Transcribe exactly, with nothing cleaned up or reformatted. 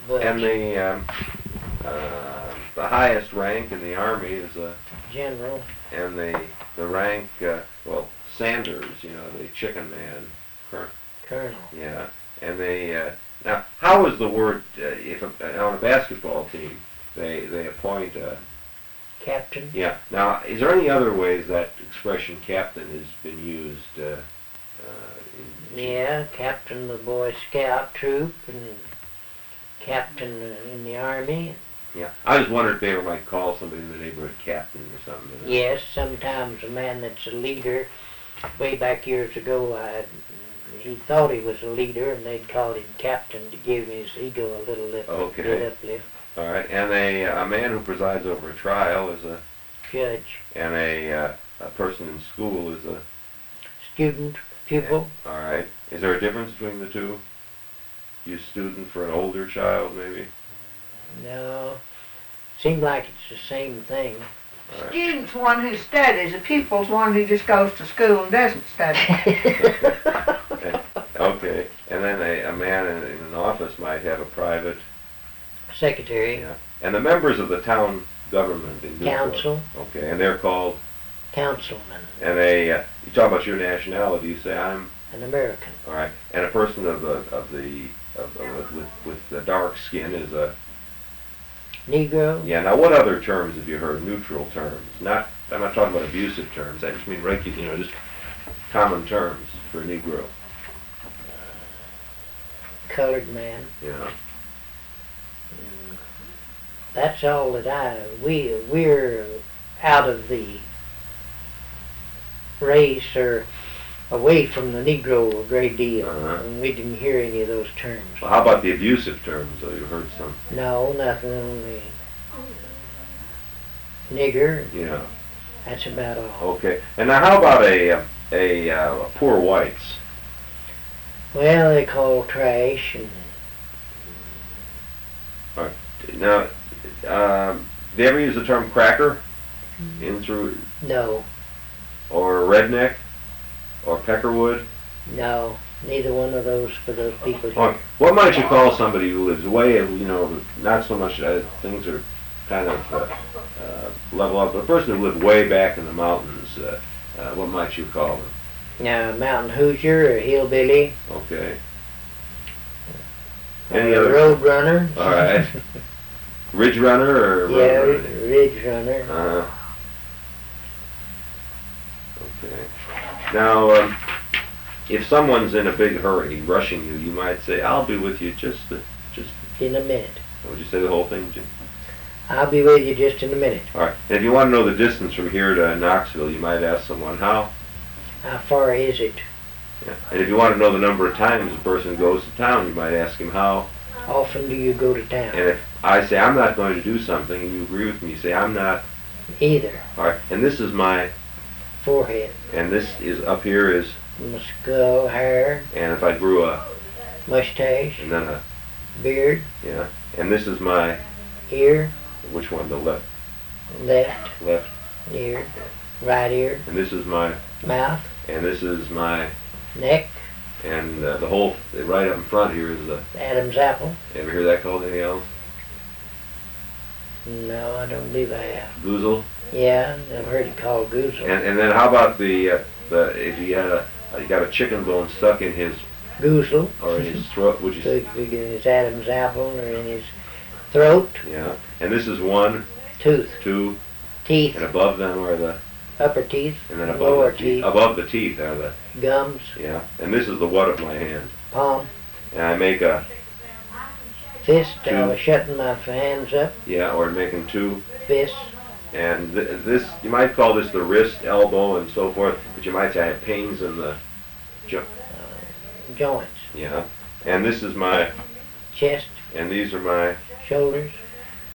But And the um, uh, the highest rank in the Army is a general. and the the rank uh, well Sanders, you know, the chicken man, cur- Colonel. yeah, and they uh, now how is the word uh, if a, on a basketball team they they appoint a Captain. yeah. Now, is there any other ways that expression captain has been used? Uh, uh, in, Yeah, captain of the Boy Scout troop and captain uh, in the Army. Yeah. I just wondered if they ever might call somebody in the neighborhood captain or something. You know? Yes, sometimes a man that's a leader. Way back years ago, I, he thought he was a leader, and they'd call him captain to give his ego a little lift, Okay. bit uplift. All right. And a a man who presides over a trial is a Judge. and a uh, a person in school is a Student, pupil. All right. Is there a difference between the two? Use student for an older child, maybe. No, seemed like it's the same thing. All right. Student's one who studies. A pupil's one who just goes to school and doesn't study. Okay. And then a, a man in, in an office might have a private. Secretary. Yeah. And the members of the town government in Newport. Council. Okay. And they're called. Councilman. And a. Uh, you talk about your nationality. You say I'm. An American. All right. And a person of the of the of, of, with with the dark skin is a. Negro. Yeah. Now, what other terms have you heard? Neutral terms. Not. I'm not talking about abusive terms. I just mean regular. You know, just common terms for Negro. Colored man. Yeah. That's all that I, we, we're out of the race or away from the Negro a great deal. Uh-huh. And we didn't hear any of those terms. Well, how about the abusive terms? Though you heard some. No, nothing, only nigger. Yeah. That's about all. Okay. And now, how about a a, a, uh, poor whites? Well, they call trash and Now, um, do you ever use the term cracker in through no, or redneck or peckerwood? no, neither one of those for those people. Or what might you call somebody who lives way, you know, not so much uh, things are kind of uh, uh, level up, but a person who lived way back in the mountains, uh, uh, what might you call them? Now, mountain hoosier or hillbilly. Okay. Or Any a other? road runner. All right. Ridge runner or Yeah, road runner? ridge runner. Uh, okay. Now, um, if someone's in a big hurry, rushing you, you might say, "I'll be with you just, uh, just." In a minute. Would you say the whole thing, Jim? I'll be with you just in a minute. All right. And if you want to know the distance from here to Knoxville, you might ask someone, "How?" How far is it? Yeah. And if you want to know the number of times a person goes to town, you might ask him, "How?" Often do you go to town? And if I say I'm not going to do something, and you agree with me, you say I'm not. Either. All right. And this is my, Forehead. and this is up here is, My skull, hair, and if I grew a, mustache, and then a, beard, yeah, and this is my, ear, which one? The left, left left, ear, right ear, and this is my, mouth, and this is my, neck, and uh, the whole, right up in front here is the, Adam's apple. ever hear that called anything else? No, I don't believe I have. Goozle. Yeah, I've heard it called goozle. And and then how about the, uh, the if you had a, you got a chicken bone stuck in his, Goozle. or in his throat, would you So say? it could be in his Adam's apple or in his throat, Yeah. And this is one, tooth, two, teeth, and above them are the, upper teeth, and then above lower the teeth, above the teeth are the, gums, yeah. And this is the what of my hand. palm, And I make a, fist. I Two. was shutting my hands up, yeah, or making two. fist, And th- this, you might call this the wrist, elbow, and so forth, but you might say I have pains in the, jo- joints, yeah. And this is my, chest, and these are my, shoulders,